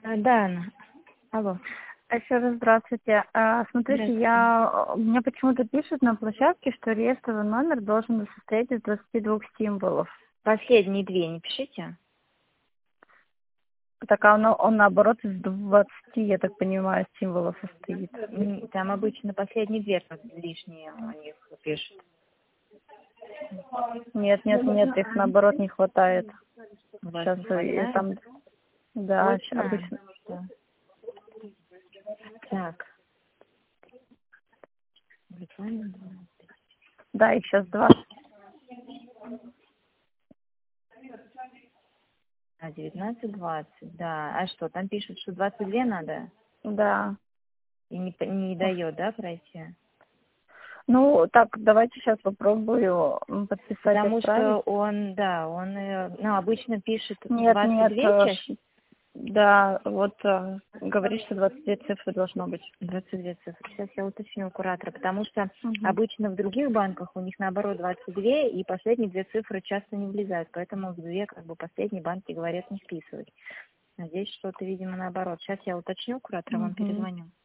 Да, Анна. Алло. Еще раз здравствуйте. Смотрите, Здравствуйте. мне почему-то пишут на площадке, что реестровый номер должен состоять из 22 символов. Последние две не пишите. Так, он наоборот из 20, я так понимаю, символов состоит. Там обычно последние две лишние у них пишут. Нет, их наоборот не хватает. У вас Сейчас не хватает? там, да, Точно? обычно. Да. Так. Буквально 12. Да, их сейчас 2. 19-20, да. А что, там пишут, что 22 надо? Да. И не дает, да, пройти? Ну, так, давайте сейчас попробую подписать, Потому что отправить. он обычно пишет Нет, 22 чаще. да, вот говорит, что 22 цифры должно быть. 22 цифры. Сейчас я уточню у куратора, потому что Угу. обычно в других банках у них наоборот 22, и последние две цифры часто не влезают, поэтому в две последние банки говорят не вписывать. А здесь что-то, видимо, наоборот. Сейчас я уточню у куратора, вам Угу. перезвоню.